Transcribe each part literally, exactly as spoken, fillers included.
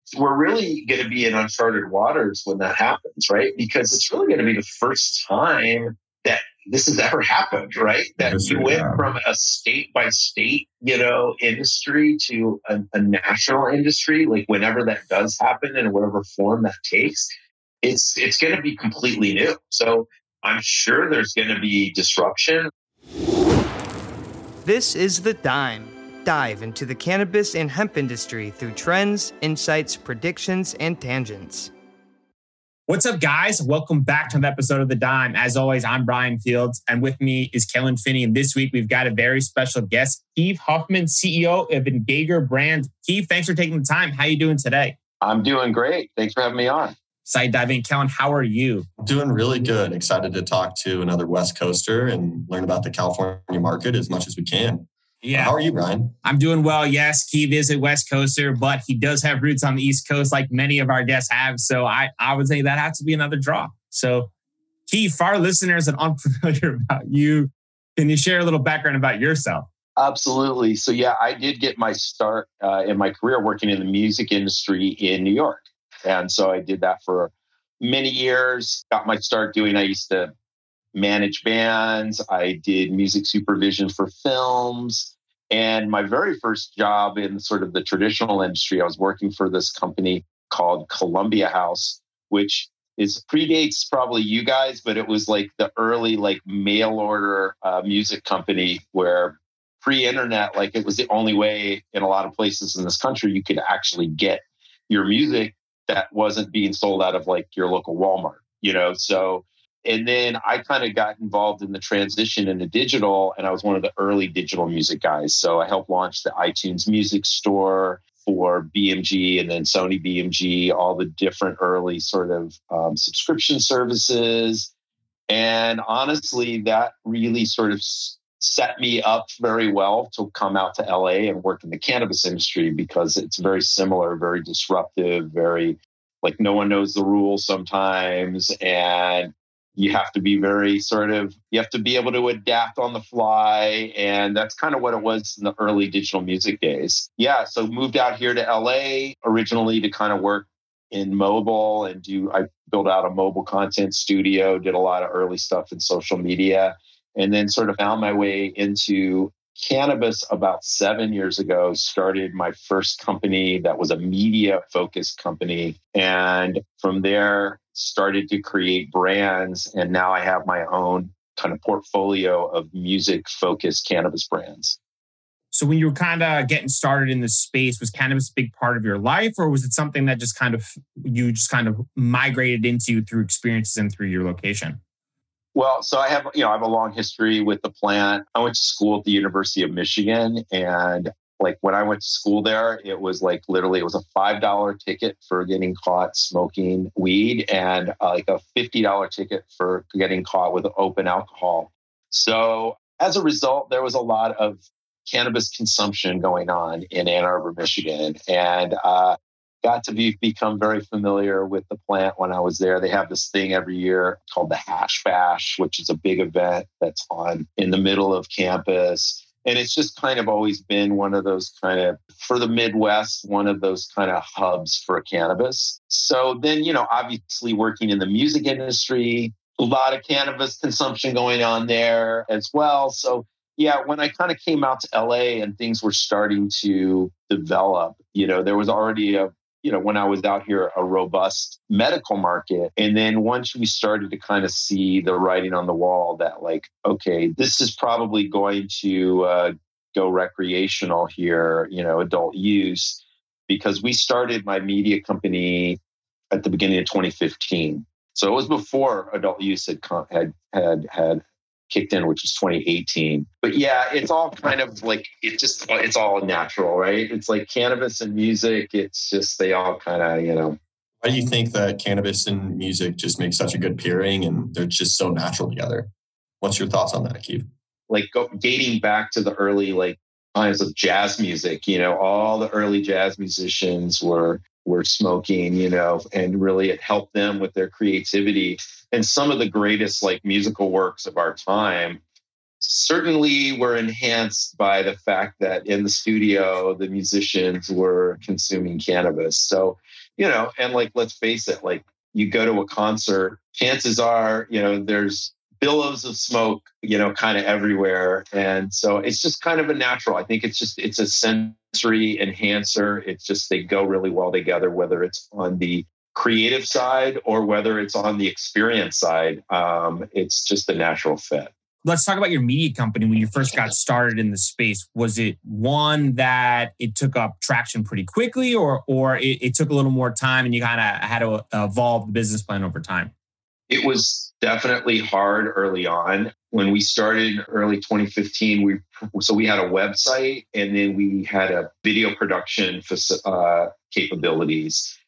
we're really going to be in uncharted waters when that happens, right? Because it's really going to be the first time that this has ever happened, right? That Yes, you went yeah. from a state by state, you know, industry to a, a national industry. Like whenever that does happen and whatever form that takes, it's it's going to be completely new. So I'm sure there's going to be disruption. This is The Dime. Dive into the cannabis and hemp industry through trends, insights, predictions, and tangents. What's up, guys? Welcome back to another episode of The Dime. As always, I'm Brian Fields, and with me is Kellen Finney. And this week, we've got a very special guest, Keith Huffman, C E O of Engager Brands. Keith, thanks for taking the time. How are you doing today? I'm doing great. Thanks for having me on. Side diving. Kellen, how are you? Doing really good. Excited to talk to another West Coaster and learn about the California market as much as we can. Yeah. How are you, Brian? I'm doing well. Yes, Keith is a West Coaster, but he does have roots on the East Coast like many of our guests have. So I, I would say that has to be another draw. So Keith, for our listeners that aren't unfamiliar about you, can you share a little background about yourself? Absolutely. So yeah, I did get my start uh, in my career working in the music industry in New York. And so I did that for many years, got my start doing, I used to manage bands. I did music supervision for films. And my very first job in sort of the traditional industry, I was working for this company called Columbia House, which is predates probably you guys, but it was like the early like mail order uh, music company where pre-internet, like it was the only way in a lot of places in this country you could actually get your music that wasn't being sold out of like your local Walmart, you know? So, and then I kind of got involved in the transition into digital, and I was one of the early digital music guys. So I helped launch the iTunes Music Store for B M G and then Sony B M G, all the different early sort of um, subscription services. And honestly, that really sort of set me up very well to come out to L A and work in the cannabis industry because it's very similar, very disruptive, very like no one knows the rules sometimes. And you have to be very sort of, you have to be able to adapt on the fly. And that's kind of what it was in the early digital music days. Yeah. So moved out here to L A originally to kind of work in mobile and do, I built out a mobile content studio, did a lot of early stuff in social media. And then sort of found my way into cannabis about seven years ago, started my first company that was a media-focused company. And from there, started to create brands. And now I have my own kind of portfolio of music-focused cannabis brands. So when you were kind of getting started in this space, was cannabis a big part of your life? Or was it something that just kind of, you just kind of migrated into through experiences and through your location? Well, so I have, you know, I have a long history with the plant. I went to school at the University of Michigan. And like when I went to school there, it was like literally, it was a five dollar ticket for getting caught smoking weed and uh, like a fifty dollar ticket for getting caught with open alcohol. So as a result, there was a lot of cannabis consumption going on in Ann Arbor, Michigan. And uh, got to be become very familiar with the plant when I was there. They have this thing every year called the Hash Bash, which is a big event that's on in the middle of campus. And it's just kind of always been one of those kind of, for the Midwest, one of those kind of hubs for cannabis. So then, you know, obviously working in the music industry, a lot of cannabis consumption going on there as well. So yeah, when I kind of came out to L A and things were starting to develop, you know, there was already a you know, when I was out here, a robust medical market. And then once we started to kind of see the writing on the wall that like, okay, this is probably going to uh, go recreational here, you know, adult use, because we started my media company at the beginning of twenty fifteen. So it was before adult use had had had, had kicked in, which is twenty eighteen. But yeah, it's all kind of like, it just, it's all natural, right? It's like cannabis and music. It's just, they all kind of, you know. Why do you think that cannabis and music just make such a good pairing and they're just so natural together? What's your thoughts on that, Keith? Like go, dating back to the early like times of jazz music, you know, all the early jazz musicians were were smoking, you know, and really it helped them with their creativity. And some of the greatest like musical works of our time certainly were enhanced by the fact that in the studio, the musicians were consuming cannabis. So, you know, and like, let's face it, like you go to a concert, chances are, you know, there's billows of smoke, you know, kind of everywhere. And so it's just kind of a natural. I think it's just, it's a sensory enhancer. It's just, they go really well together, whether it's on the creative side or whether it's on the experience side. Um, it's just a natural fit. Let's talk about your media company. When you first got started in the space, was it one that it took up traction pretty quickly, or or it, it took a little more time and you kind of had to evolve the business plan over time? It was definitely hard early on. When we started in early twenty fifteen, we so we had a website and then we had a video production uh, capabilities.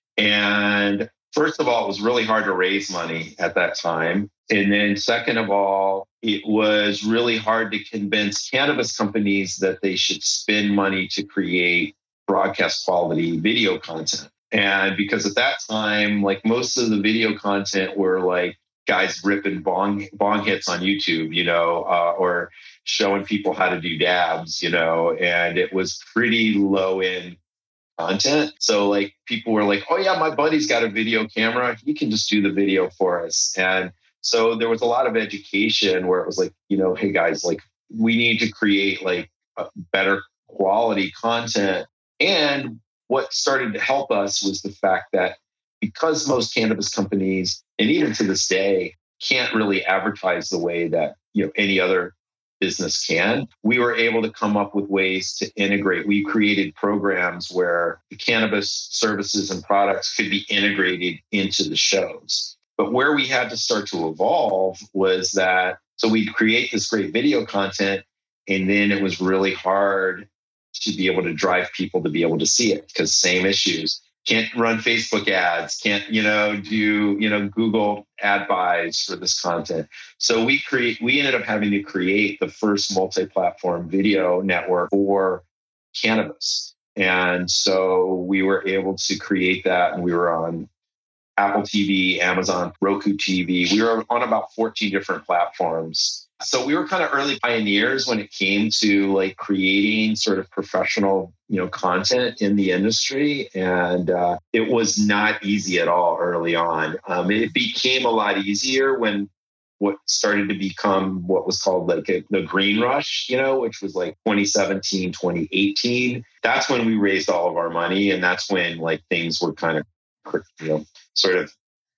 And first of all, it was really hard to raise money at that time. And then second of all, it was really hard to convince cannabis companies that they should spend money to create broadcast quality video content. And because at that time, like most of the video content were like guys ripping bong, bong hits on YouTube, you know, uh, or showing people how to do dabs, you know, and it was pretty low end content. So like people were like, oh yeah, my buddy's got a video camera. He can just do the video for us. And so there was a lot of education where it was like, you know, hey guys, like we need to create like a better quality content. And what started to help us was the fact that because most cannabis companies, and even to this day, can't really advertise the way that, you know, any other business can, we were able to come up with ways to integrate. We created programs where the cannabis services and products could be integrated into the shows. But where we had to start to evolve was that, so we'd create this great video content, and then it was really hard to be able to drive people to be able to see it because same issues. Can't run Facebook ads, can't, you know, do, you know, Google ad buys for this content. So we create, we ended up having to create the first multi-platform video network for cannabis. And so we were able to create that, and we were on Apple T V, Amazon, Roku T V. We were on about fourteen different platforms. So we were kind of early pioneers when it came to like creating sort of professional, you know, content in the industry. And uh, it was not easy at all early on. Um, it became a lot easier when what started to become what was called like a, the green rush, you know, which was like twenty seventeen, twenty eighteen. That's when we raised all of our money. And that's when like things were kind of, you know, sort of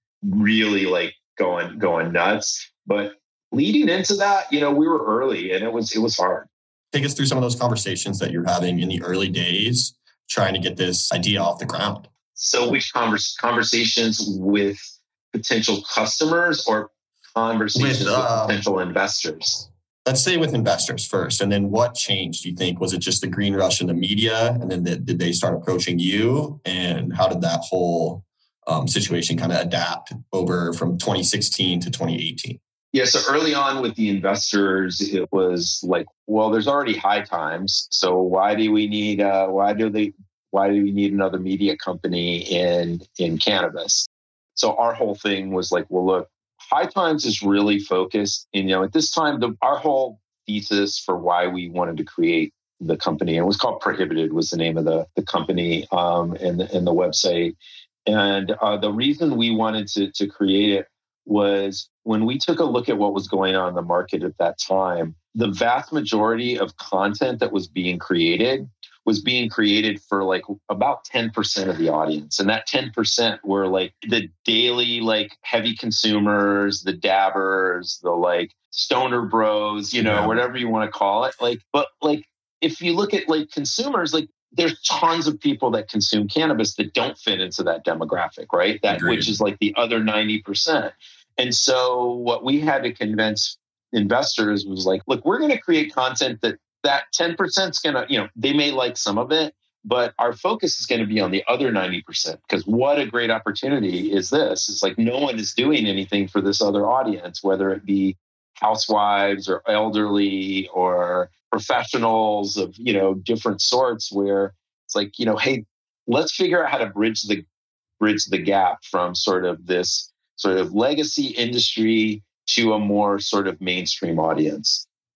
really like going, going nuts. But leading into that, you know, we were early and it was, it was hard. Take us through some of those conversations that you're having in the early days, trying to get this idea off the ground. So which converse, conversations with potential customers or conversations with, uh, with potential investors? Let's say with investors first. And then what changed, do you think? Was it just the green rush in the media? And then the, did they start approaching you? And how did that whole um, situation kind of adapt over from twenty sixteen to twenty eighteen? Yeah, so early on with the investors, it was like, well, there's already High Times. So why do we need, uh, why do they, why do we need another media company in, in cannabis? So our whole thing was like, well, look, High Times is really focused. And, you know, at this time, the, our whole thesis for why we wanted to create the company, and it was called Prohibited, was the name of the, the company um, and, the, and the website. And uh, the reason we wanted to, to create it was when we took a look at what was going on in the market at that time, the vast majority of content that was being created was being created for like about ten percent of the audience. And that ten percent were like the daily, like heavy consumers, the dabbers, the like stoner bros, you know, yeah. whatever you want to call it. Like, but like, if you look at like consumers, like there's tons of people that consume cannabis that don't fit into that demographic, right? That Agreed. Which is like the other ninety percent. And so what we had to convince investors was like, look, we're going to create content that that ten percent is going to, you know, they may like some of it, but our focus is going to be on the other ninety percent. Because what a great opportunity is this? It's like no one is doing anything for this other audience, whether it be housewives or elderly or professionals of, you know, different sorts, where it's like, you know, hey, let's figure out how to bridge the bridge the gap from sort of this sort of legacy industry to a more sort of mainstream audience.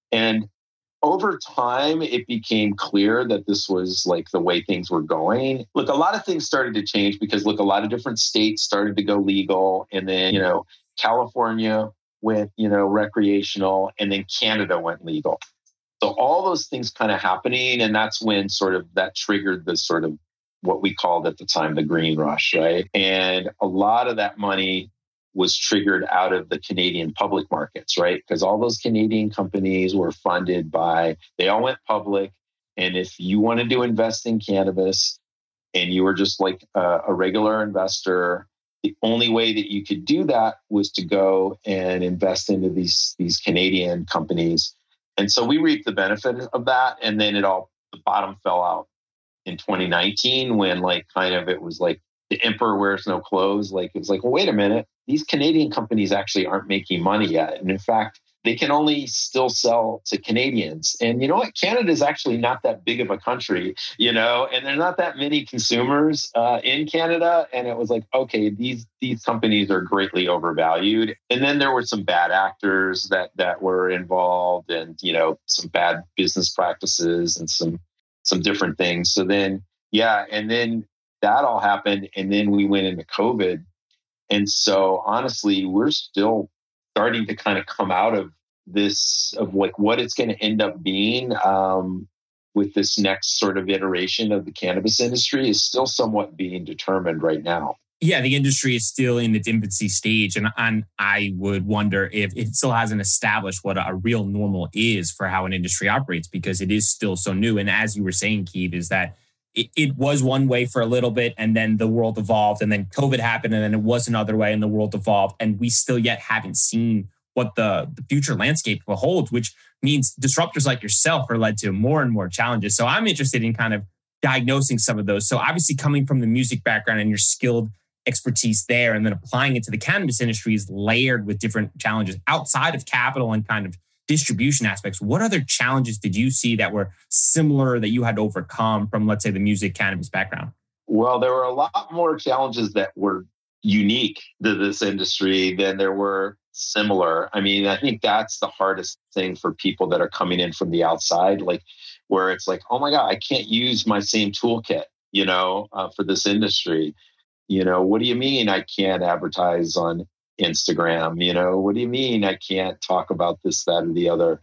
And over time, it became clear that this was like the way things were going. Look, a lot of things started to change because, look, a lot of different states started to go legal. And then, you know, California went, you know, recreational, and then Canada went legal. So all those things kind of happening. And that's when sort of that triggered the sort of what we called at the time the green rush, right? And a lot of that money was triggered out of the Canadian public markets, right? Because all those Canadian companies were funded by, they all went public. And if you wanted to invest in cannabis and you were just like a, a regular investor, the only way that you could do that was to go and invest into these, these Canadian companies. And so we reaped the benefit of that. And then it all, the bottom fell out in twenty nineteen when like kind of it was like the emperor wears no clothes. Like it was like, well, wait a minute, these Canadian companies actually aren't making money yet. And in fact, they can only still sell to Canadians. And you know what? Canada is actually not that big of a country, you know, and there's not that many consumers uh, in Canada. And it was like, okay, these these companies are greatly overvalued. And then there were some bad actors that that were involved, and you know, some bad business practices and some some different things. So then, yeah, and then that all happened, and then we went into COVID. And so honestly, we're still starting to kind of come out of this, of like what it's going to end up being um, with this next sort of iteration of the cannabis industry is still somewhat being determined right now. Yeah, the industry is still in its infancy stage. And, and I would wonder if it still hasn't established what a, a real normal is for how an industry operates, because it is still so new. And as you were saying, Keith, is that it, it was one way for a little bit, and then the world evolved, and then COVID happened, and then it was another way, and the world evolved. And we still yet haven't seen what the, the future landscape holds, which means disruptors like yourself are led to more and more challenges. So I'm interested in kind of diagnosing some of those. So obviously coming from the music background and your skilled expertise there, and then applying it to the cannabis industry is layered with different challenges outside of capital and kind of distribution aspects. What other challenges did you see that were similar that you had to overcome from, let's say, the music cannabis background? Well, there were a lot more challenges that were unique to this industry than there were similar. I mean, I think that's the hardest thing for people that are coming in from the outside, like where it's like, oh my God, I can't use my same toolkit, you know, uh, for this industry. You know, what do you mean I can't advertise on Instagram? You know, what do you mean I can't talk about this, that, or the other?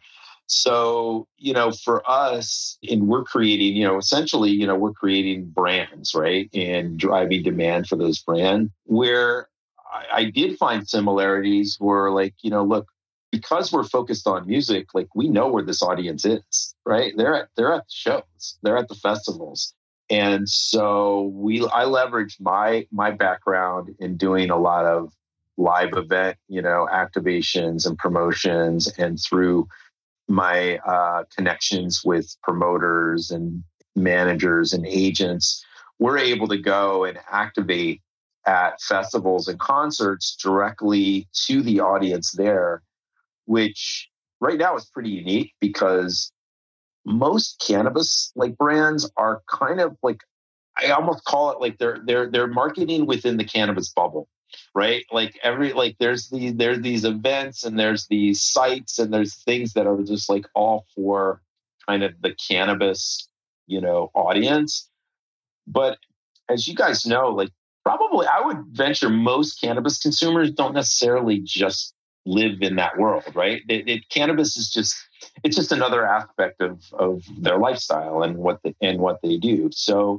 So, you know, for us, and we're creating, you know, essentially, you know, we're creating brands, right? And driving demand for those brands. Where I, I did find similarities were like, you know, look, because we're focused on music, like we know where this audience is, right? They're at, they're at the shows, they're at the festivals. And so we, I leveraged my, my background in doing a lot of live event, you know, activations and promotions, and through my uh, connections with promoters and managers and agents, we're able to go and activate at festivals and concerts directly to the audience there, which right now is pretty unique because most cannabis like brands are kind of like, I almost call it like they're they're they're marketing within the cannabis bubble, right? Like every like there's the there's these events and there's these sites and there's things that are just like all for kind of the cannabis, you know, audience. But as you guys know, like probably I would venture most cannabis consumers don't necessarily just live in that world, right? It, it, cannabis is just it's just another aspect of of their lifestyle and what the, and what they do. So,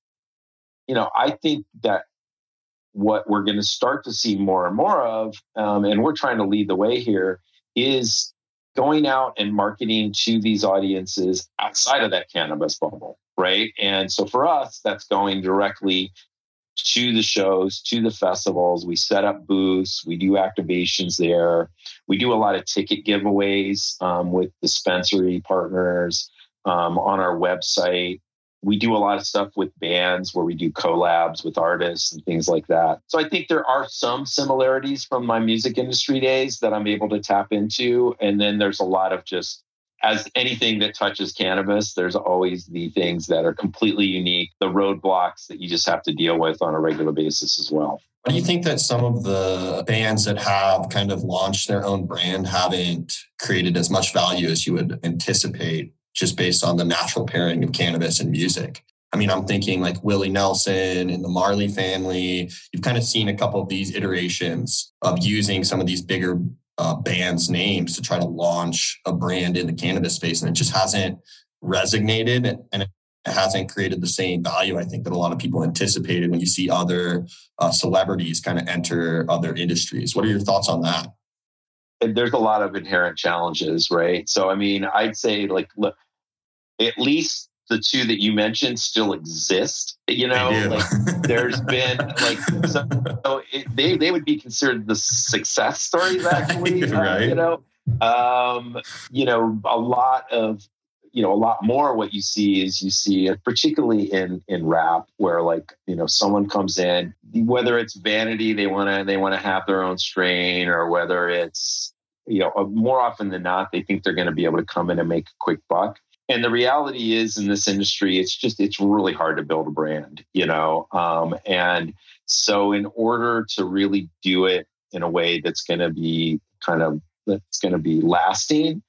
you know, I think that what we're going to start to see more and more of, um, and we're trying to lead the way here, is going out and marketing to these audiences outside of that cannabis bubble, right? And so for us, that's going directly to the shows, to the festivals. We set up booths, we do activations there. We do a lot of ticket giveaways um, with dispensary partners um, on our website. We do a lot of stuff with bands where we do collabs with artists and things like that. So I think there are some similarities from my music industry days that I'm able to tap into. And then there's a lot of just as anything that touches cannabis, there's always the things that are completely unique, the roadblocks that you just have to deal with on a regular basis as well. Why do you think that some of the bands that have kind of launched their own brand haven't created as much value as you would anticipate just based on the natural pairing of cannabis and music? I mean, I'm thinking like Willie Nelson and the Marley family. You've kind of seen a couple of these iterations of using some of these bigger uh, bands' names to try to launch a brand in the cannabis space. And it just hasn't resonated and it hasn't created the same value, I think, that a lot of people anticipated when you see other uh, celebrities kind of enter other industries. What are your thoughts on that? There's a lot of inherent challenges, right? So, I mean, I'd say like, look, at least the two that you mentioned still exist. You know, like there's been like, so, so it, they, they would be considered the success stories actually, right. uh, you know, um, you know, a lot of, you know, a lot more what you see is you see, particularly in, in rap where like, you know, someone comes in, whether it's vanity, they want to, they want to have their own strain, or whether it's, you know, more often than not, they think they're going to be able to come in and make a quick buck. And the reality is in this industry, it's just, it's really hard to build a brand, you know? Um, and so in order to really do it in a way that's going to be kind of, that's going to be lasting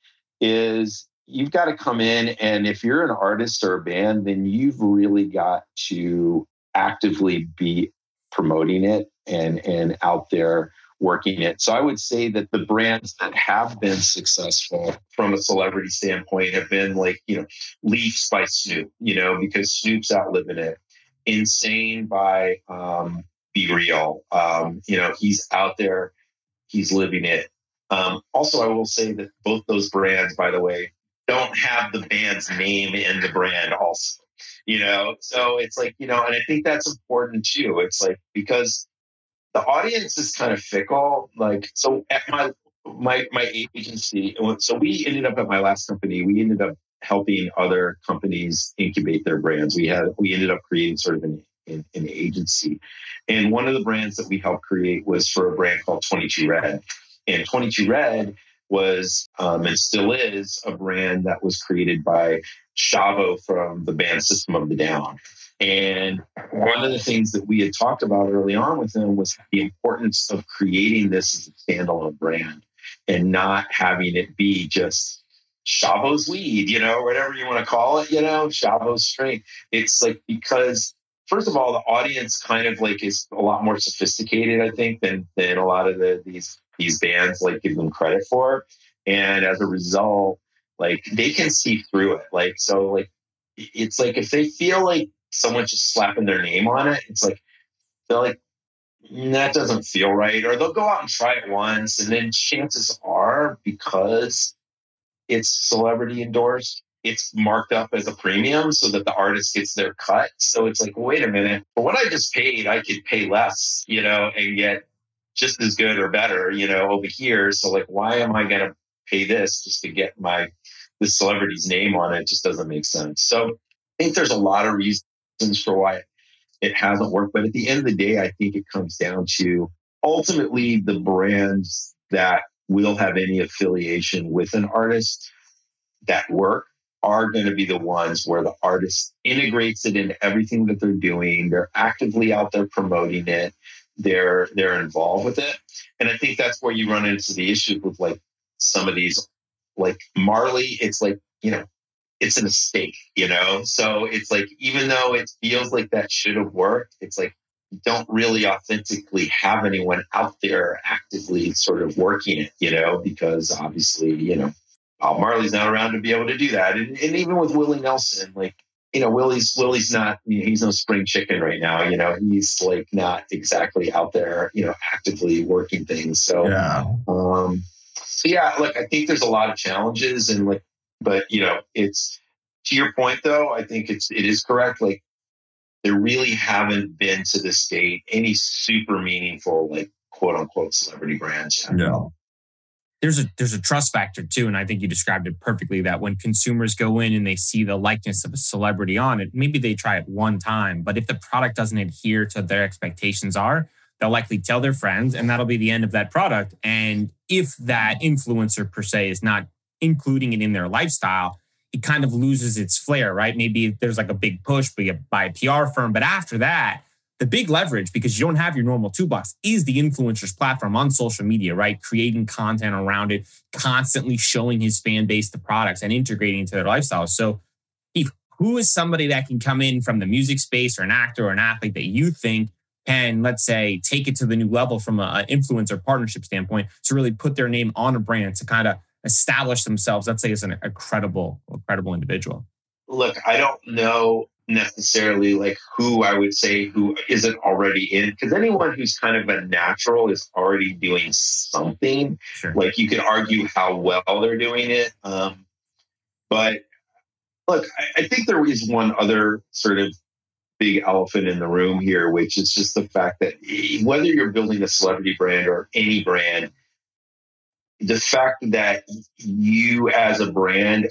is you've got to come in. And if you're an artist or a band, then you've really got to actively be promoting it and, and out there working it. So I would say that the brands that have been successful from a celebrity standpoint have been like, you know, Leafs by Snoop, you know, because Snoop's outliving it. Insane by um, Be Real. Um, you know, he's out there, he's living it. Um, also, I will say that both those brands, by the way, don't have the band's name in the brand also, you know? So it's like, you know, and I think that's important too. It's like, because the audience is kind of fickle. Like, so at my, my, my agency, so we ended up at my last company, we ended up helping other companies incubate their brands. We had, we ended up creating sort of an, an, an agency. And one of the brands that we helped create was for a brand called twenty-two Red. And twenty-two Red was, um, and still is, a brand that was created by Chavo from the band System of the Down. And one of the things that we had talked about early on with them was the importance of creating this as a standalone brand and not having it be just Chavo's weed, you know, whatever you want to call it, you know, Chavo's strain. It's like, because first of all, the audience kind of like is a lot more sophisticated, I think, than, than a lot of the, these, these bands like give them credit for. And as a result, like they can see through it. Like, so like, it's like, if they feel like someone's just slapping their name on it, it's like, they're like, that doesn't feel right. Or they'll go out and try it once. And then chances are, because it's celebrity endorsed, it's marked up as a premium so that the artist gets their cut. So it's like, wait a minute, for what I just paid, I could pay less, you know, and get just as good or better, you know, over here. So like, why am I going to pay this just to get my, the celebrity's name on it? It just doesn't make sense. So I think there's a lot of reasons for why it hasn't worked. But at the end of the day, I think it comes down to ultimately the brands that will have any affiliation with an artist that work are going to be the ones where the artist integrates it into everything that they're doing. They're actively out there promoting it. They're, they're involved with it. And I think that's where you run into the issue with like some of these, like Marley, it's like, you know, it's a mistake, you know? So it's like, even though it feels like that should have worked, it's like, you don't really authentically have anyone out there actively sort of working it, you know, because obviously, you know, Bob Marley's not around to be able to do that. And, and even with Willie Nelson, like, you know, Willie's, Willie's not, you know, he's no spring chicken right now, you know, he's like not exactly out there, you know, actively working things. So, yeah. um, so yeah, like, I think there's a lot of challenges and like, but, you know, it's, to your point though, I think it's, it is correct. Like, there really haven't been to this date any super meaningful, like, quote unquote celebrity brands yet. Yeah. There's a, there's a trust factor too. And I think you described it perfectly, that when consumers go in and they see the likeness of a celebrity on it, maybe they try it one time, but if the product doesn't adhere to their expectations are, they'll likely tell their friends and that'll be the end of that product. And if that influencer per se is not including it in their lifestyle, it kind of loses its flair, right? Maybe there's like a big push by a P R firm, but after that, the big leverage, because you don't have your normal toolbox, is the influencer's platform on social media, right? Creating content around it, constantly showing his fan base the products and integrating into their lifestyle. So if, who is somebody that can come in from the music space or an actor or an athlete that you think can, let's say, take it to the new level from an influencer partnership standpoint to really put their name on a brand to kind of establish themselves, let's say, as an, a credible, a credible individual? Look, I don't know necessarily like who I would say who isn't already in, because anyone who's kind of a natural is already doing something. Sure. Like you could argue how well they're doing it. Um, but look, I, I think there is one other sort of big elephant in the room here, which is just the fact that whether you're building a celebrity brand or any brand, the fact that you as a brand,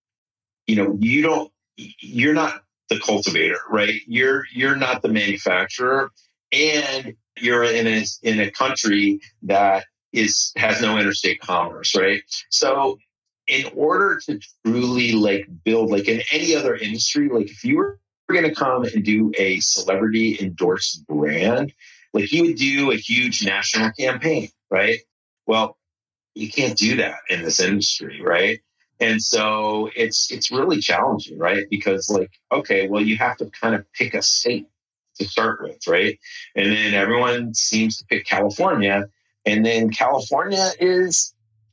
you know, you don't, you're not the cultivator, right? You're, you're not the manufacturer, and you're in a, in a country that is, has no interstate commerce, right? So in order to truly like build, like in any other industry, like if you were going to come and do a celebrity endorsed brand, like you would do a huge national campaign, right? Well, you can't do that in this industry, right? And so it's it's really challenging, right? Because like, okay, well, you have to kind of pick a state to start with, right? And then everyone seems to pick California. And then California is,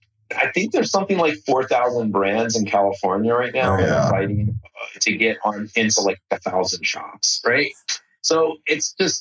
I think there's something like four thousand brands in California right now oh, yeah. fighting to get on into like a thousand shops, right? So it's just,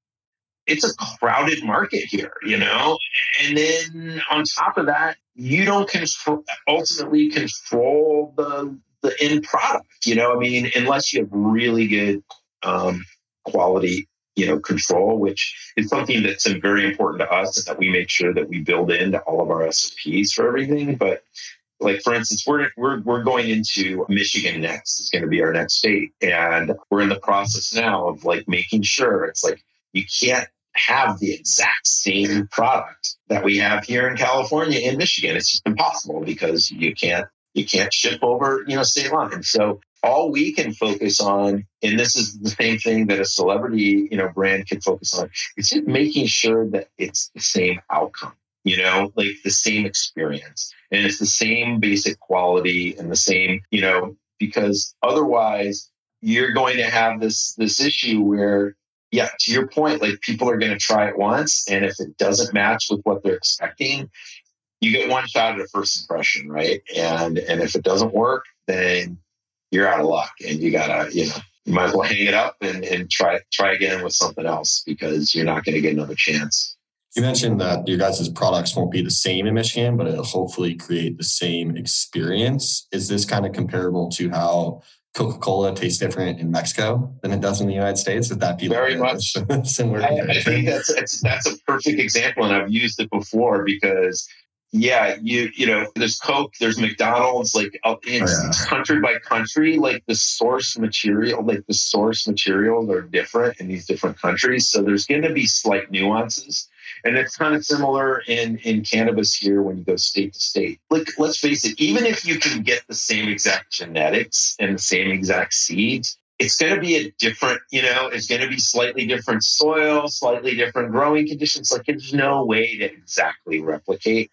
it's a crowded market here, you know? And then on top of that, you don't control, ultimately control the the end product, you know? I mean, unless you have really good um, quality, you know, control, which is something that's very important to us and that we make sure that we build into all of our S O Ps for everything. But like, for instance, we're, we're, we're going into Michigan next. It's going to be our next state. And we're in the process now of like making sure it's like, you can't have the exact same product that we have here in California and Michigan. It's just impossible because you can't you can't ship over, you know, state lines. So all we can focus on, and this is the same thing that a celebrity, you know, brand can focus on, is just making sure that it's the same outcome, you know, like the same experience, and it's the same basic quality and the same, you know, because otherwise you're going to have this this issue where, yeah, to your point, like people are going to try it once, and if it doesn't match with what they're expecting, you get one shot at a first impression, right? And and if it doesn't work, then you're out of luck, and you gotta, you know, you might as well hang it up and, and try try again with something else, because you're not going to get another chance. You mentioned that your guys' products won't be the same in Michigan, but it'll hopefully create the same experience. Is this kind of comparable to how Coca-Cola tastes different in Mexico than it does in the United States? Would that be very like much similar? I, I think that's, that's that's a perfect example, and I've used it before because, yeah, you you know, there's Coke, there's McDonald's, like it's oh, yeah. country by country, like the source material, like the source materials are different in these different countries, so there's going to be slight nuances. And it's kind of similar in, in cannabis here when you go state to state. Like, let's face it, even if you can get the same exact genetics and the same exact seeds, it's going to be a different, you know, it's going to be slightly different soil, slightly different growing conditions. Like, there's no way to exactly replicate.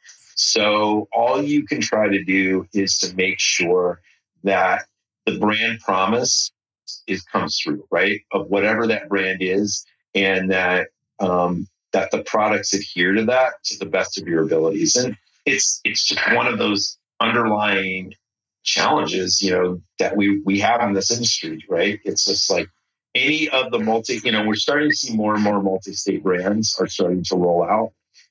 So all you can try to do is to make sure that the brand promise is comes through, right? Of whatever that brand is, and that, um, that the products adhere to that to the best of your abilities. And it's it's just one of those underlying challenges, you know, that we we have in this industry, right? It's just like any of the multi, you know, we're starting to see more and more multi-state brands are starting to roll out.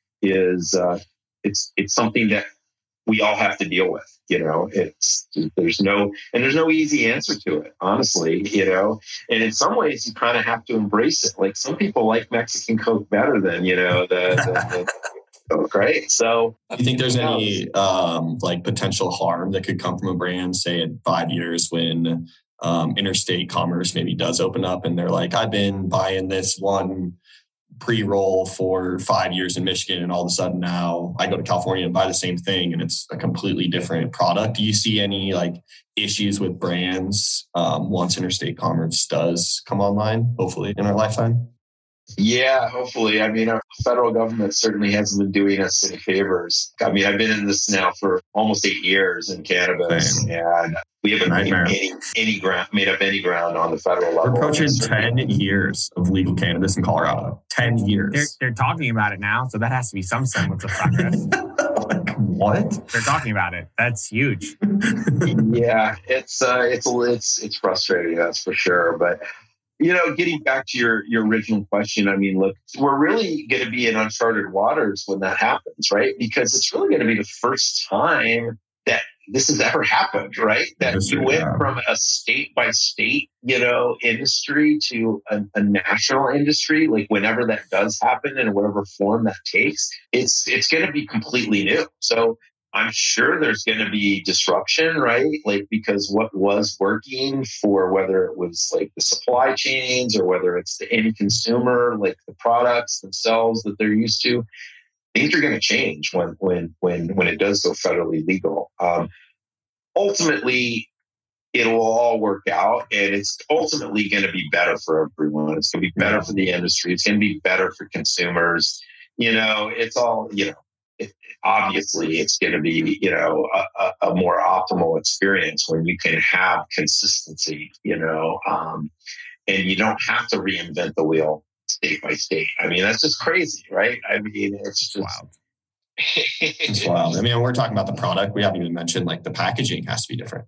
Is uh, it's it's something that we all have to deal with. You know, it's there's no and there's no easy answer to it, honestly, you know, and in some ways you kind of have to embrace it. Like some people like Mexican Coke better than, you know, the, the, the Coke, right? So do you think there's any um, like potential harm that could come from a brand, say in five years when um, interstate commerce maybe does open up and they're like, I've been buying this one pre-roll for five years in Michigan, and all of a sudden now I go to California and buy the same thing and it's a completely different product. Do you see any like issues with brands um, once interstate commerce does come online, hopefully in our lifetime? Yeah, hopefully. I mean, our federal government certainly hasn't been doing us any favors. I mean, I've been in this now for almost eight years in cannabis, Same. and we haven't made any, any ground, made up any ground on the federal level. We're approaching ten years of legal cannabis in Colorado. ten years. They're, they're talking about it now, so that has to be some semblance of progress. Like, what? They're talking about it. That's huge. Yeah, it's uh, it's it's it's frustrating, that's for sure. But you know, getting back to your, your original question, I mean, look, we're really going to be in uncharted waters when that happens, right? Because it's really going to be the first time that this has ever happened, right? That you went from a state by state, you know, industry to a, a national industry. Like whenever that does happen in whatever form that takes, it's it's going to be completely new. So I'm sure there's going to be disruption, right? Like, because what was working for whether it was like the supply chains or whether it's the end consumer, like the products themselves that they're used to, things are going to change when, when, when, when it does go federally legal. Um, ultimately, it will all work out, and it's ultimately going to be better for everyone. It's going to be better for the industry. It's going to be better for consumers. You know, it's all, you know, It, obviously it's going to be, you know, a, a more optimal experience when you can have consistency, you know, um, and you don't have to reinvent the wheel state by state. I mean, that's just crazy, right? I mean, it's just wild. It's wild. I mean, we're talking about the product. We haven't even mentioned like the packaging has to be different.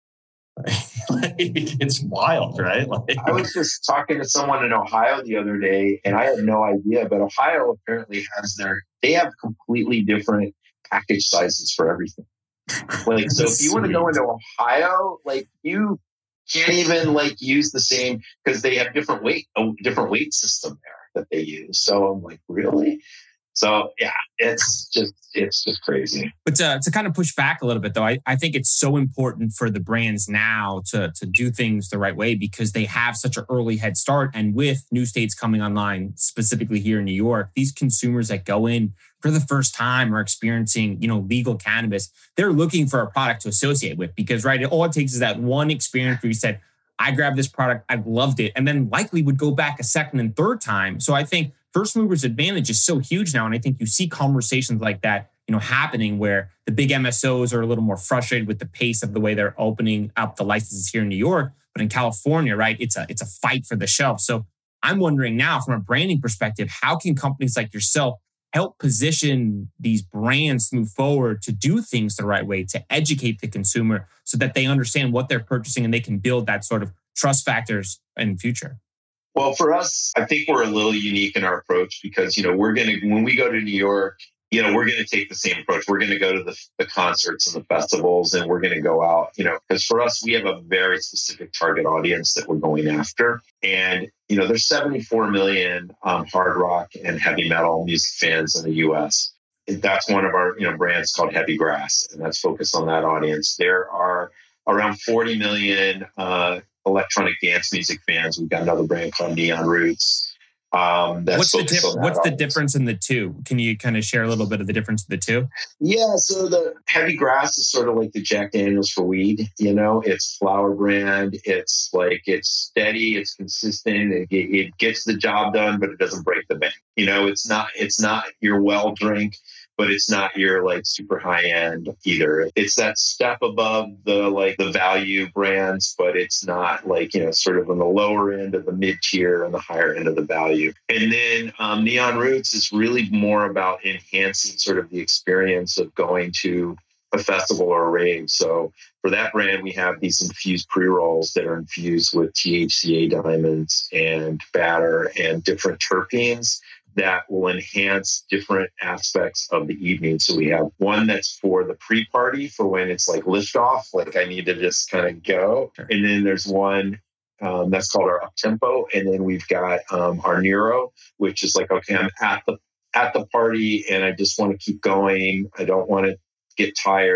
Like, it's wild, right? Like, I was just talking to someone in Ohio the other day, and I had no idea, but Ohio apparently has their, they have completely different package sizes for everything. Like, so if you want to go into Ohio, like you can't even like use the same, because they have different weight, a different weight system there that they use. So I'm like, really? So yeah, it's just it's just crazy. But to, to kind of push back a little bit, though, I, I think it's so important for the brands now to, to do things the right way because they have such an early head start. And with new states coming online, specifically here in New York, these consumers that go in for the first time or experiencing, you know, legal cannabis, they're looking for a product to associate with because, right, all it takes is that one experience where you said, I grabbed this product, I loved it, and then likely would go back a second and third time. So I think first movers advantage is so huge now. And I think you see conversations like that, you know, happening where the big M S Os are a little more frustrated with the pace of the way they're opening up the licenses here in New York. But in California, right, it's a it's a fight for the shelf. So I'm wondering now from a branding perspective, how can companies like yourself help position these brands to move forward to do things the right way, to educate the consumer so that they understand what they're purchasing and they can build that sort of trust factors in the future? Well, for us, I think we're a little unique in our approach because, you know, we're going to, when we go to New York, you know, we're going to take the same approach. We're going to go to the, the concerts and the festivals, and we're going to go out, you know, because for us, we have a very specific target audience that we're going after. And, you know, there's seventy-four million um, hard rock and heavy metal music fans in the U S. And that's one of our, you know, brands called Heavy Grass, and that's focused on that audience. There are around forty million uh, electronic dance music fans. We've got another brand called Neon Roots. Um, that's what's the, dif- what's the difference in the two? Can you kind of share a little bit of the difference in the two? Yeah, so the Heavy Grass is sort of like the Jack Daniels for weed. You know, it's flower brand. It's like it's steady. It's consistent. It, it gets the job done, but it doesn't break the bank. You know, it's not it's not your well drink, but it's not your like super high end either. It's that step above the like the value brands, but it's not like, you know, sort of on the lower end of the mid tier and the higher end of the value. And then um, Neon Roots is really more about enhancing sort of the experience of going to a festival or a rave. So for that brand, we have these infused pre-rolls that are infused with T H C A diamonds and batter and different terpenes that will enhance different aspects of the evening. So we have one that's for the pre-party, for when it's like liftoff, like I need to just kind of go. Sure. And then there's one um, that's called our up-tempo. And then we've got um, our Neuro, which is like, okay, I'm at the at the party and I just want to keep going. I don't want to get tired.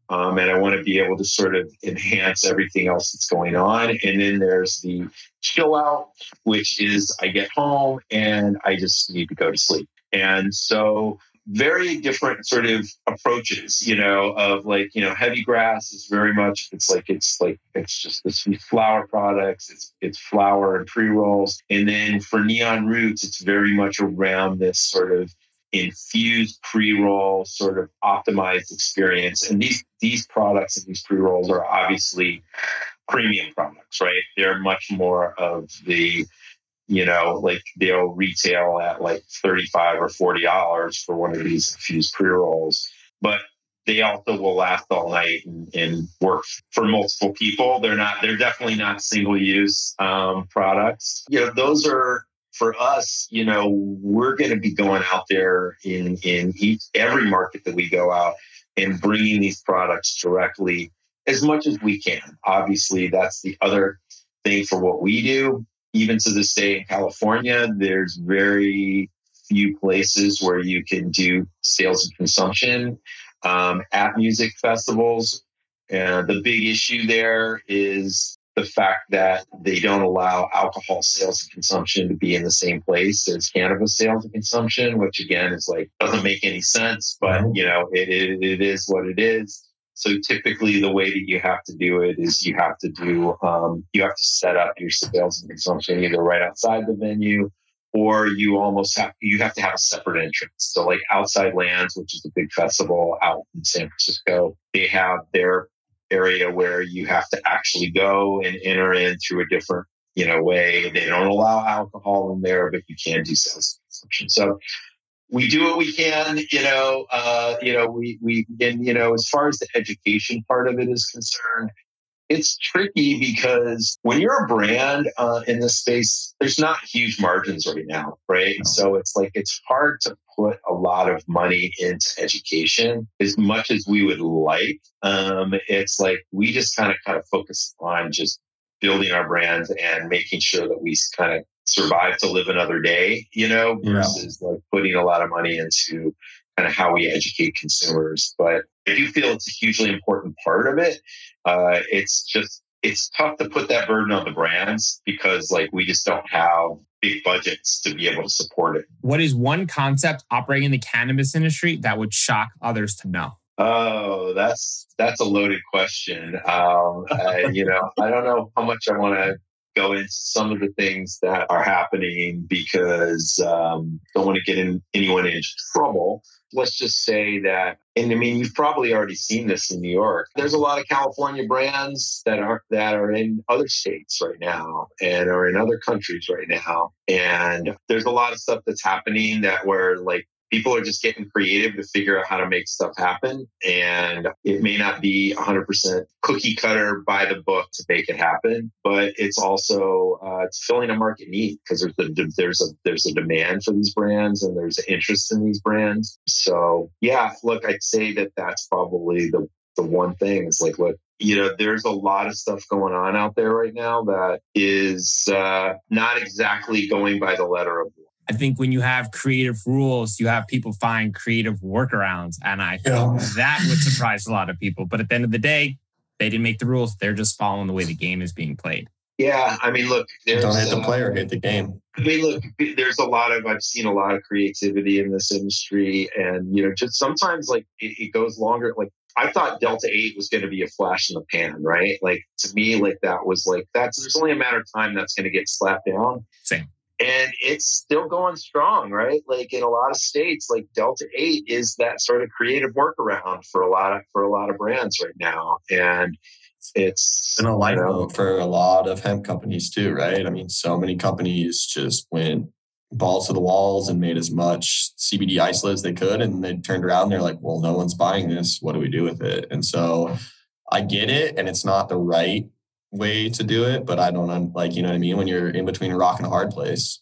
Um, and I want to be able to sort of enhance everything else that's going on. And then there's the chill out, which is I get home and I just need to go to sleep. And so very different sort of approaches, you know, of like, you know, heavy grass is very much, it's like, it's like, it's just this flower products, it's, it's flower and pre-rolls. And then for Neon Roots, it's very much around this sort of infused pre-roll sort of optimized experience. And these, these products and these pre-rolls are obviously premium products, right? They're much more of the, you know, like they'll retail at like thirty-five or forty dollars for one of these infused pre-rolls, but they also will last all night and, and work for multiple people. They're not, they're definitely not single use um, products. You know, those are for us, you know, we're going to be going out there in, in each, every market that we go out and bringing these products directly as much as we can. Obviously, that's the other thing for what we do. Even to this day in California, there's very few places where you can do sales and consumption um, at music festivals. And the big issue there is the fact that they don't allow alcohol sales and consumption to be in the same place as cannabis sales and consumption, which again is like, doesn't make any sense, but you know, it, it, it is what it is. So typically the way that you have to do it is you have to do, um, you have to set up your sales and consumption either right outside the venue, or you almost have, you have to have a separate entrance. So like Outside Lands, which is a big festival out in San Francisco, they have their area where you have to actually go and enter in through a different, you know, way. They don't allow alcohol in there, but you can do sales and consumption. So we do what we can, you know, uh, you know, we, we, and, you know, as far as the education part of it is concerned, it's tricky because when you're a brand uh, in this space, there's not huge margins right now, right? No. So it's like, it's hard to put a lot of money into education as much as we would like. Um, it's like, we just kind of, kind of focus on just building our brands and making sure that we kind of survive to live another day, you know, versus yeah. like putting a lot of money into kind of how we educate consumers. But I do feel it's a hugely important part of it. Uh, it's just, it's tough to put that burden on the brands because like we just don't have big budgets to be able to support it. What is one concept operating in the cannabis industry that would shock others to know? Oh, that's, that's a loaded question. Um, I, you know, I don't know how much I want to go into some of the things that are happening because um, don't want to get in, anyone into trouble. Let's just say that, and I mean, you've probably already seen this in New York. There's a lot of California brands that are that are in other states right now and are in other countries right now. And there's a lot of stuff that's happening that where like people are just getting creative to figure out how to make stuff happen. And it may not be one hundred percent cookie cutter by the book to make it happen, but it's also uh, it's filling a market need because there's a, there's a there's a demand for these brands and there's an interest in these brands. So yeah, look, I'd say that that's probably the the one thing is like, look, you know, there's a lot of stuff going on out there right now that is uh, not exactly going by the letter of the law. I think when you have creative rules, you have people find creative workarounds. And I think Yeah. that would surprise a lot of people. But at the end of the day, they didn't make the rules. They're just following the way the game is being played. Yeah, I mean, look, there's, Don't hit the uh, player, hit the game. I mean, look, there's a lot of, I've seen a lot of creativity in this industry. And, you know, just sometimes like it, it goes longer. Like I thought Delta eight was going to be a flash in the pan, right? Like to me, like that was like, that's, there's only a matter of time that's going to get slapped down. Same. And it's still going strong, right? Like in a lot of states, like Delta eight is that sort of creative workaround for a lot of, for a lot of brands right now. And it's been a you know, lifeboat for a lot of hemp companies too, right? I mean, so many companies just went balls to the walls and made as much C B D isolate as they could. And they turned around and they're like, well, no one's buying this. What do we do with it? And so I get it. And it's not the right way to do it, but I don't like, you know what I mean? When you're in between a rock and a hard place.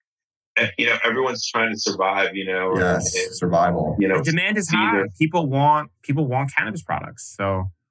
You know, everyone's trying to survive, you know, yes, and, survival. You know, the demand is high. People want, people want cannabis products. So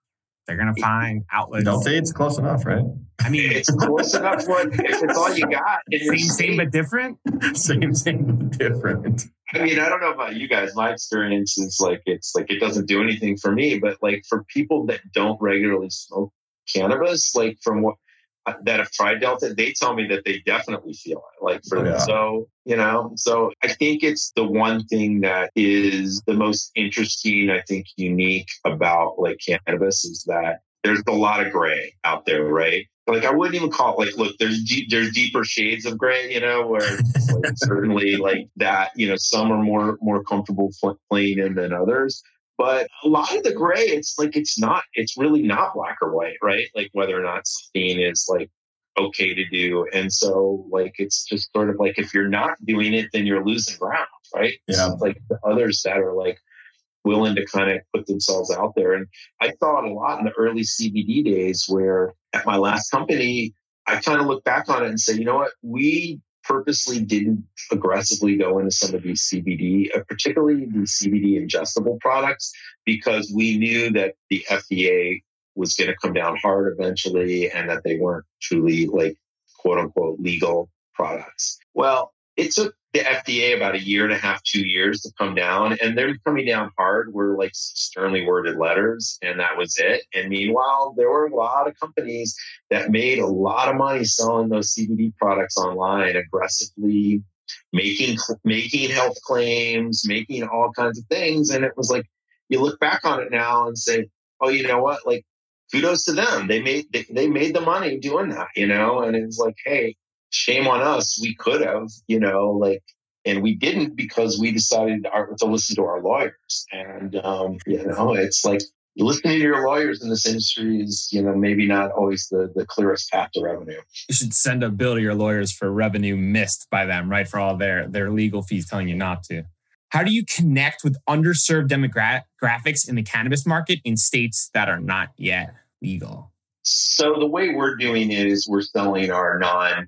They're going to find outlets. Don't say it's close enough, right? I mean, It's close enough when if it's all you got. Same, same, but different. Same, same, but different. I mean, I don't know about you guys. My experience is like, it's like, it doesn't do anything for me, but like for people that don't regularly smoke cannabis, like from what, that have tried Delta, they tell me that they definitely feel it. Like for oh, yeah. so, you know, so I think it's the one thing that is the most interesting, I think, unique about like cannabis is that there's a lot of gray out there, right? Like I wouldn't even call it like, look, there's deep, there's deeper shades of gray, you know, where it's like certainly like that, you know, some are more more comfortable playing in than others. But a lot of the gray, it's like, it's not, it's really not black or white, right? Like whether or not something is like okay to do. And so like, it's just sort of like, if you're not doing it, then you're losing ground, right? Yeah. It's like the others that are like willing to kind of put themselves out there. And I thought a lot in the early C B D days where at my last company, I kind of look back on it and say, you know what, we purposely didn't aggressively go into some of these C B D, uh, particularly the C B D ingestible products, because we knew that the F D A was going to come down hard eventually and that they weren't truly like quote unquote legal products. Well, it took the F D A about a year and a half, two years to come down, and they're coming down hard were like sternly worded letters, and that was it. And meanwhile, there were a lot of companies that made a lot of money selling those C B D products online, aggressively making making health claims, making all kinds of things. And it was like, you look back on it now and say, oh, you know what? Like, kudos to them. They made they, they made the money doing that, you know. And it's like, hey, shame on us. We could have, you know, like, and we didn't because we decided to listen to our lawyers. And, um, you know, it's like listening to your lawyers in this industry is, you know, maybe not always the, the clearest path to revenue. You should send a bill to your lawyers for revenue missed by them, right? For all their, their legal fees telling you not to. How do you connect with underserved demographics in the cannabis market in states that are not yet legal? So the way we're doing it is we're selling our non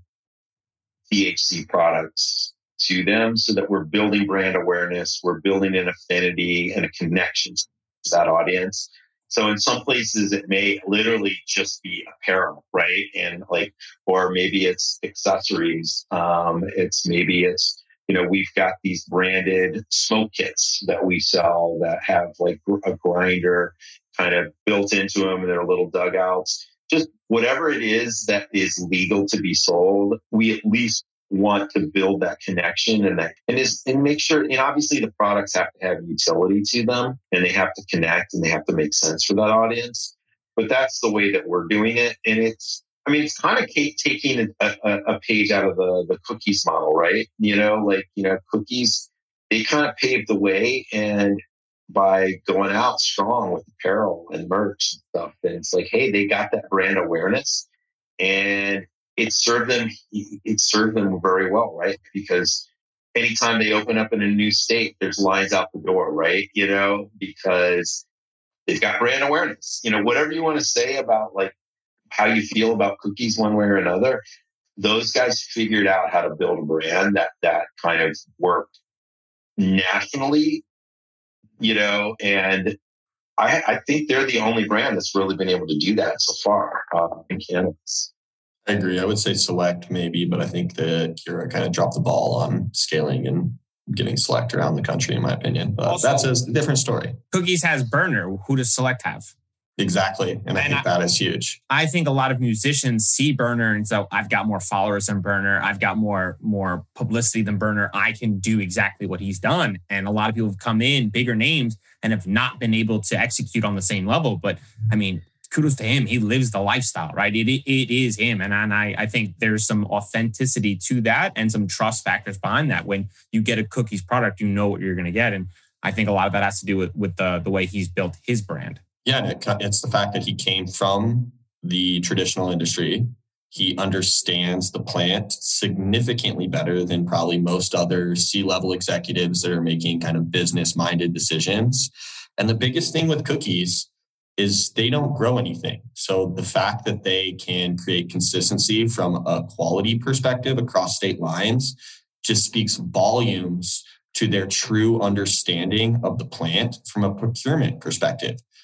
T H C products to them so that we're building brand awareness, we're building an affinity and a connection to that audience. So in some places it may literally just be apparel, right? And like, or maybe it's accessories. Um, it's maybe it's, you know, we've got these branded smoke kits that we sell that have like a grinder kind of built into them and they're little dugouts. Just whatever it is that is legal to be sold, we at least want to build that connection and that and is and make sure, and obviously the products have to have utility to them and they have to connect and they have to make sense for that audience. But that's the way that we're doing it. And it's, I mean, it's kind of taking a, a, a page out of the, the cookies model, right? You know, like, you know, cookies, they kind of paved the way and by going out strong with apparel and merch and stuff. And it's like, hey, they got that brand awareness and it served them, it served them very well, right? Because anytime they open up in a new state, there's lines out the door, right? You know, because they've got brand awareness. You know, whatever you want to say about like how you feel about cookies one way or another, those guys figured out how to build a brand that that kind of worked nationally. You know, and I, I think they're the only brand that's really been able to do that so far uh, in cannabis. I agree. I would say Select maybe, but I think that Kira kind of dropped the ball on scaling and getting Select around the country, in my opinion. But also, that's a different story. Cookies has Burner. Who does Select have? Exactly. And I and think I, that is huge. I think a lot of musicians see Burner and so I've got more followers than Burner. I've got more, more publicity than Burner. I can do exactly what he's done. And a lot of people have come in, bigger names, and have not been able to execute on the same level. But I mean, kudos to him. He lives the lifestyle, right? It, it is him. And, and I, I think there's some authenticity to that and some trust factors behind that. When you get a cookies product, you know what you're going to get. And I think a lot of that has to do with, with the, the way he's built his brand. Yeah, and it, it's the fact that he came from the traditional industry. He understands the plant significantly better than probably most other C-level executives that are making kind of business-minded decisions. And the biggest thing with cookies is they don't grow anything. So the fact that they can create consistency from a quality perspective across state lines just speaks volumes to their true understanding of the plant from a procurement perspective.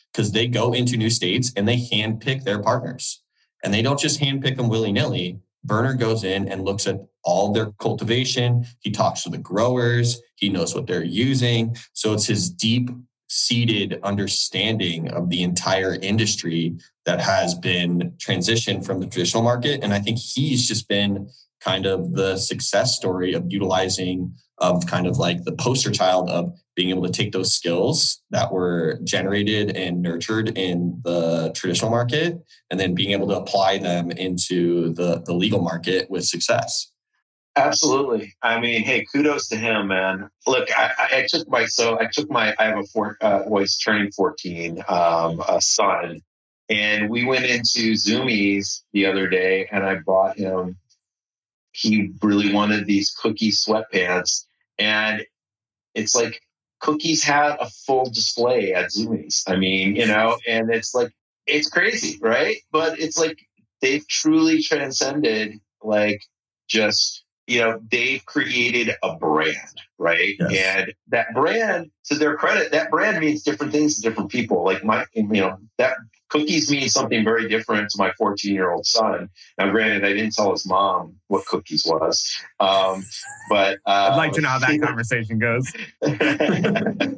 because they go into new states and they handpick their partners. And they don't just handpick them willy-nilly. Berner goes in and looks at all their cultivation. He talks to the growers. He knows what they're using. So it's his deep-seated understanding of the entire industry that has been transitioned from the traditional market. And I think he's just been kind of the success story of utilizing, of kind of like the poster child of being able to take those skills that were generated and nurtured in the traditional market and then being able to apply them into the, the legal market with success. Absolutely. I mean, hey, kudos to him, man. Look, I, I took my, so I took my, I have a four, uh, boy's turning fourteen, um, a son, and we went into Zumiez the other day and I bought him, he really wanted these Cookie sweatpants. And it's like Cookies had a full display at Zumiez. I mean, you know, and it's like, it's crazy, right? But it's like they've truly transcended, like, just, you know, they've created a brand, right? Yes. And that brand, to their credit, that brand means different things to different people. Like my, you know, that Cookies means something very different to my fourteen-year-old son. Now, granted, I didn't tell his mom what Cookies was, um, but uh, I'd like to know how that conversation goes. And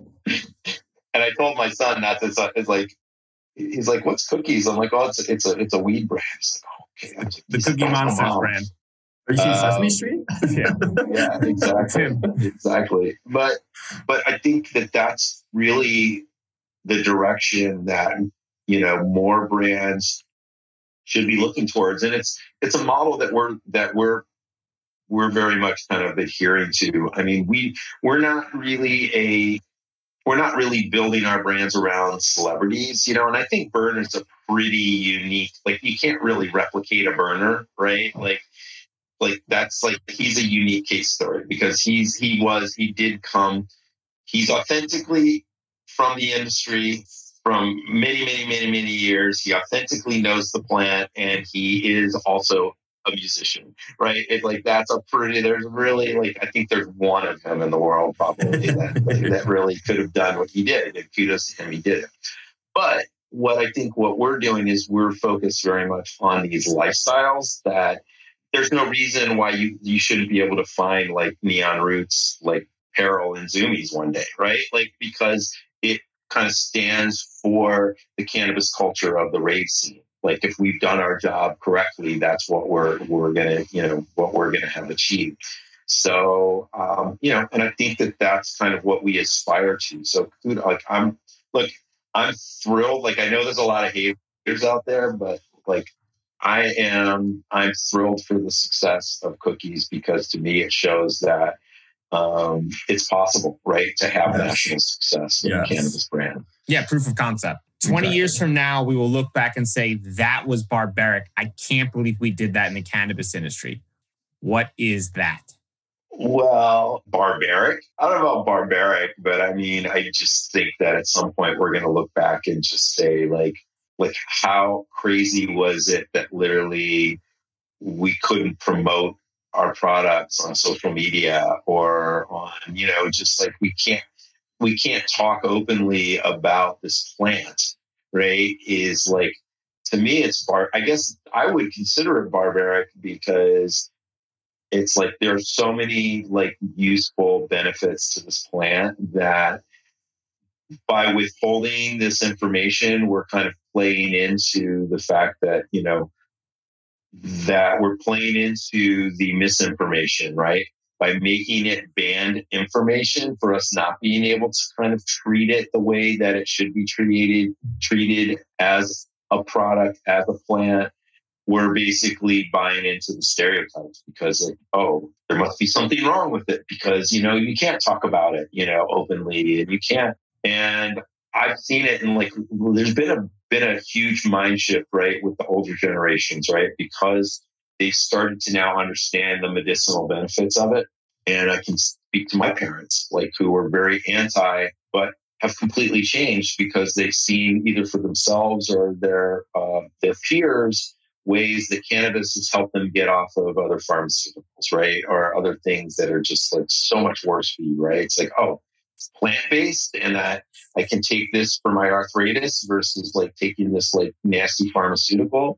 I told my son not to. It's like he's like, "What's Cookies?" I'm like, "Oh, it's it's a it's a weed brand." He's like, "Oh, okay." Like, the Cookie like, Monsters brand. Are you seeing um, Sesame Street? Yeah, yeah, exactly, exactly. But but I think that that's really the direction that, you know, more brands should be looking towards, and it's it's a model that we're that we're we're very much kind of adhering to. I mean, we we're not really a we're not really building our brands around celebrities, you know. And I think Berner's a pretty unique. Like, you can't really replicate a Berner, right? Like. Like that's like, he's a unique case story because he's, he was, he did come, he's authentically from the industry from many, many, many, many years. He authentically knows the plant and he is also a musician, right? It, like, that's a pretty, there's really like, I think there's one of him in the world probably that, that really could have done what he did. And kudos to him, he did it. But what I think what we're doing is we're focused very much on these lifestyles that, there's no reason why you, you shouldn't be able to find like Neon Roots, like apparel in Zumiez one day, right? Like, because it kind of stands for the cannabis culture of the rave scene. Like, if we've done our job correctly, that's what we're, we're going to, you know, what we're going to have achieved. So, um, you know, and I think that that's kind of what we aspire to. So, like, I'm, look, I'm thrilled. Like, I know there's a lot of haters out there, but like, I am, I'm thrilled for the success of Cookies because to me, it shows that um, it's possible, right? To have yes. national success in yes. a cannabis brand. Yeah, proof of concept. twenty exactly. years from now, we will look back and say, that was barbaric. I can't believe we did that in the cannabis industry. What is that? Well, barbaric. I don't know about barbaric, but I mean, I just think that at some point we're going to look back and just say, like, Like, how crazy was it that literally we couldn't promote our products on social media or on, you know, just like we can't, we can't talk openly about this plant, right? Is like, to me, it's bar. I guess I would consider it barbaric because it's like there are so many like useful benefits to this plant that by withholding this information, we're kind of playing into the fact that, you know, that we're playing into the misinformation, right? By making it banned information for us not being able to kind of treat it the way that it should be treated, treated as a product, as a plant. We're basically buying into the stereotypes because, like, oh, there must be something wrong with it because, you know, you can't talk about it, you know, openly, and you can't. And I've seen it, and like, there's been a been a huge mind shift, right, with the older generations, right, because they started to now understand the medicinal benefits of it. And I can speak to my parents, like, who were very anti, but have completely changed because they've seen either for themselves or their uh, their peers ways that cannabis has helped them get off of other pharmaceuticals, right, or other things that are just like so much worse for you, right? It's like, oh, plant-based and that I can take this for my arthritis versus like taking this like nasty pharmaceutical.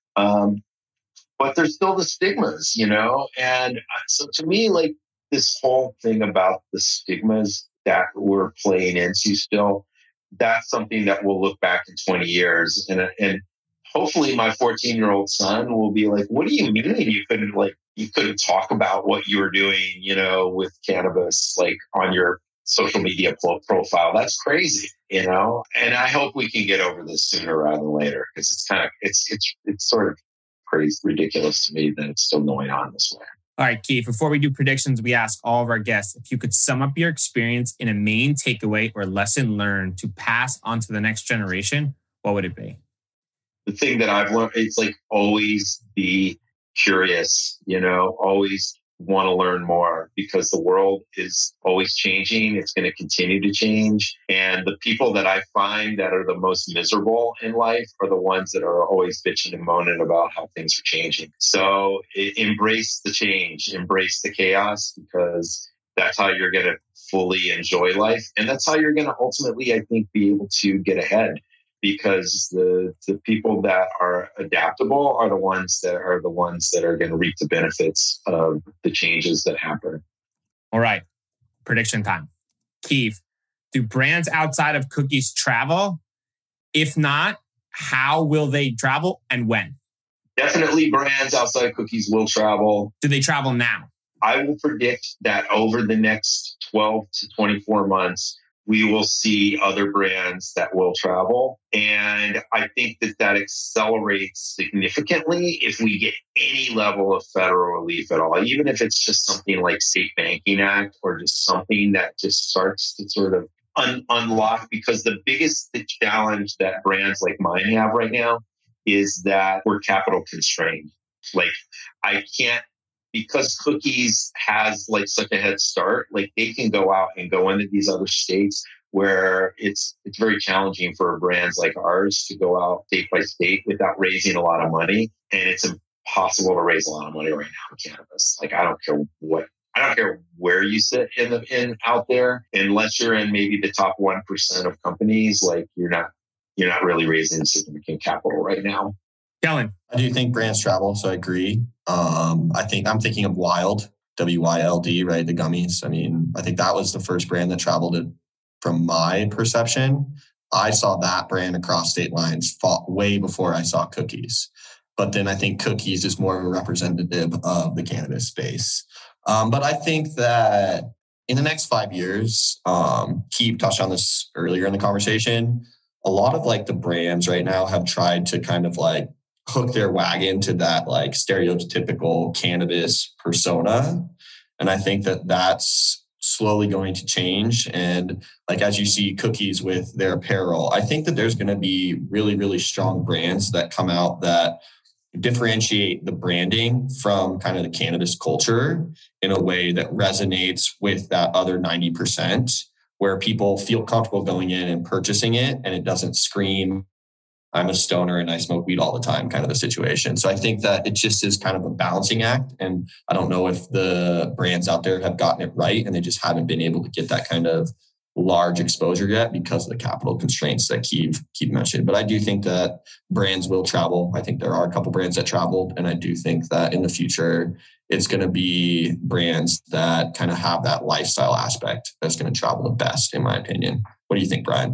Um, but there's still the stigmas, you know? And so to me, like this whole thing about the stigmas that we're playing into still, that's something that we'll look back in twenty years. And, and hopefully my fourteen year old son will be like, what do you mean you couldn't like, you couldn't talk about what you were doing, you know, with cannabis, like on your social media pro- profile. That's crazy, you know? And I hope we can get over this sooner rather than later, because it's kind of, it's, it's, it's sort of crazy, ridiculous to me that it's still going on this way. All right, Keith, before we do predictions, we ask all of our guests if you could sum up your experience in a main takeaway or lesson learned to pass on to the next generation, what would it be? The thing that I've learned, it's like always be curious, you know, always want to learn more, because the world is always changing. It's going to continue to change. And the people that I find that are the most miserable in life are the ones that are always bitching and moaning about how things are changing. So it, embrace the change, embrace the chaos, because that's how you're going to fully enjoy life. And that's how you're going to ultimately, I think, be able to get ahead. Because the the people that are adaptable are the ones that are the ones that are going to reap the benefits of the changes that happen. All right. Prediction time. Keith, do brands outside of cookies travel? If not, how will they travel and when? Definitely brands outside of cookies will travel. Do they travel now? I will predict that over the next twelve to twenty-four months, we will see other brands that will travel. And I think that that accelerates significantly if we get any level of federal relief at all, even if it's just something like Safe Banking Act or just something that just starts to sort of un- unlock. Because the biggest challenge that brands like mine have right now is that we're capital constrained. Like I can't, because cookies has like such a head start, like they can go out and go into these other states where it's it's very challenging for brands like ours to go out state by state without raising a lot of money. And it's impossible to raise a lot of money right now in cannabis. Like I don't care what, I don't care where you sit in the in out there, unless you're in maybe the top one percent of companies, like you're not you're not really raising significant capital right now. Kellen. I do think brands travel, so I agree. Um, I think I'm thinking of Wild, W Y L D, right? The gummies. I mean, I think that was the first brand that traveled it from my perception. I saw that brand across state lines way before I saw cookies. But then I think cookies is more of a representative of the cannabis space. Um, but I think that in the next five years, um, Keith touched on this earlier in the conversation, a lot of like the brands right now have tried to kind of like hook their wagon to that like stereotypical cannabis persona. And I think that that's slowly going to change. And like, as you see cookies with their apparel, I think that there's going to be really, really strong brands that come out that differentiate the branding from kind of the cannabis culture in a way that resonates with that other ninety percent, where people feel comfortable going in and purchasing it and it doesn't scream, I'm a stoner and I smoke weed all the time kind of a situation. So I think that it just is kind of a balancing act. And I don't know if the brands out there have gotten it right and they just haven't been able to get that kind of large exposure yet because of the capital constraints that Keith, Keith mentioned. But I do think that brands will travel. I think there are a couple brands that traveled. And I do think that in the future, it's going to be brands that kind of have that lifestyle aspect that's going to travel the best, in my opinion. What do you think, Brian?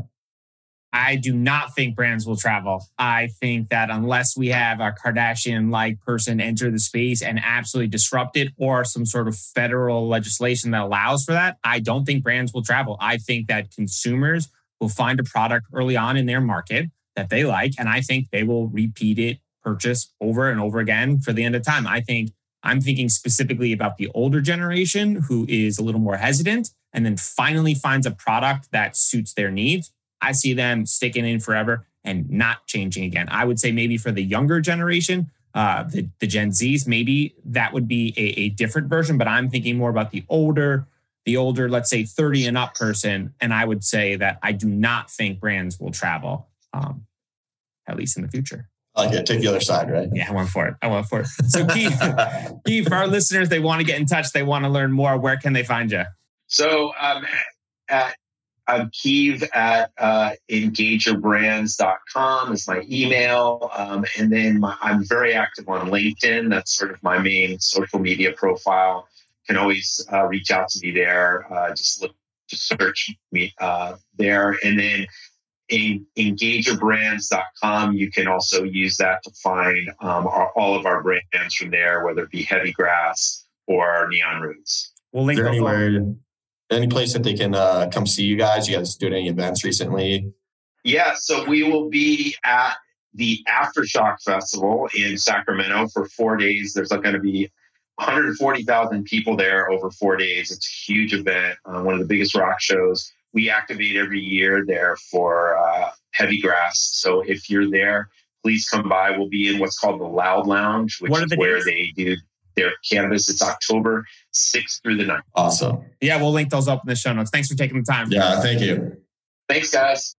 I do not think brands will travel. I think that unless we have a Kardashian-like person enter the space and absolutely disrupt it, or some sort of federal legislation that allows for that, I don't think brands will travel. I think that consumers will find a product early on in their market that they like, and I think they will repeat it, purchase over and over again for the end of time. I think I'm thinking specifically about the older generation who is a little more hesitant and then finally finds a product that suits their needs. I see them sticking in forever and not changing again. I would say maybe for the younger generation, uh, the, the Gen Zs, maybe that would be a, a different version, but I'm thinking more about the older, the older, let's say thirty and up person. And I would say that I do not think brands will travel, um, at least in the future. Okay, take the other side, right? Yeah, I went for it. I went for it. So Keith, Keith, for our listeners, they want to get in touch. They want to learn more. Where can they find you? So um, at I'm Keeve at uh, engager brands dot com is my email. Um, and then my, I'm very active on LinkedIn. That's sort of my main social media profile. Can always uh, reach out to me there. Uh, just look, just search me uh, there. And then in engager brands dot com, you can also use that to find um, our, all of our brands from there, whether it be Heavy Grass or Neon Roots. We'll link Is there those anywhere, all. any place that they can uh, come see you guys? You guys doing any events recently? Yeah, so we will be at the Aftershock Festival in Sacramento for four days. There's going to be one hundred forty thousand people there over four days. It's a huge event, uh, one of the biggest rock shows. We activate every year there for uh, Heavy Grass. So if you're there, please come by. We'll be in what's called the Loud Lounge, which is where days? they do their cannabis. It's October sixth through the ninth. Awesome. Yeah, we'll link those up in the show notes. Thanks for taking the time. Yeah, thank you. Thanks, guys.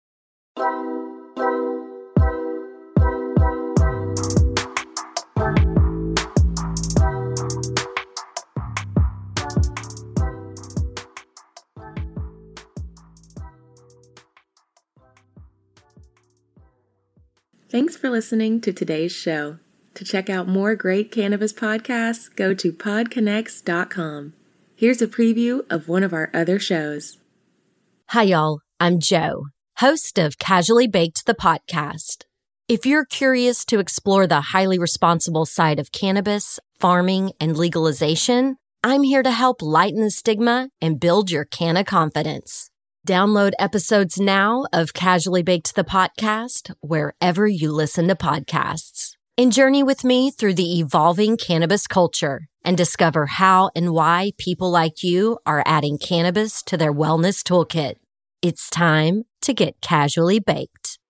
Thanks for listening to today's show. To check out more great cannabis podcasts, go to pod connects dot com. Here's a preview of one of our other shows. Hi, y'all. I'm Jo, host of Casually Baked, the podcast. If you're curious to explore the highly responsible side of cannabis, farming, and legalization, I'm here to help lighten the stigma and build your canna confidence. Download episodes now of Casually Baked, the podcast, wherever you listen to podcasts. And journey with me through the evolving cannabis culture and discover how and why people like you are adding cannabis to their wellness toolkit. It's time to get casually baked.